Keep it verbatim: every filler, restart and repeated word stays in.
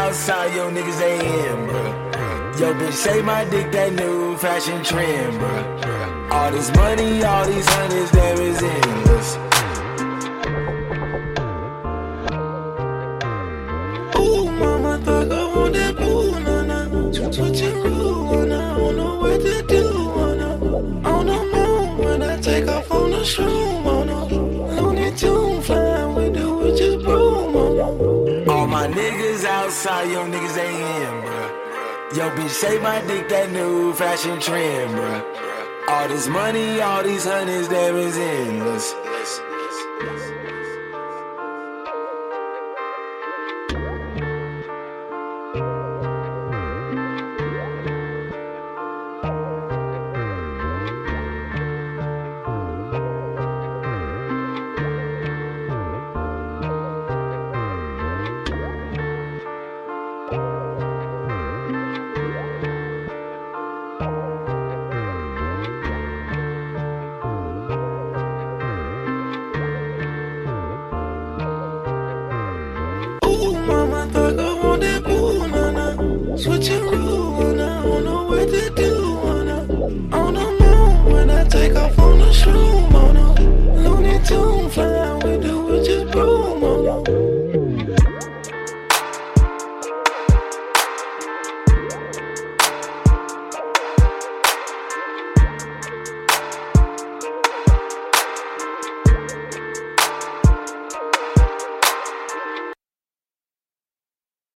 outside, yo niggas they in, bruh. Yo bitch say my dick that new fashion trend, bruh. All this money, all these hundreds, there is endless. Ooh, mama, thug, I want that boo, nah, nah. Switching rule, nah, I don't know what to do, nah. On the moon, when I take off on the shroom, nah. Looney Tune, flying with the witch's broom, nah. All my niggas outside, yo niggas they in, bruh. Yo bitch say my dick that new fashion trend, bruh. All this money, all these hundreds, there is endless.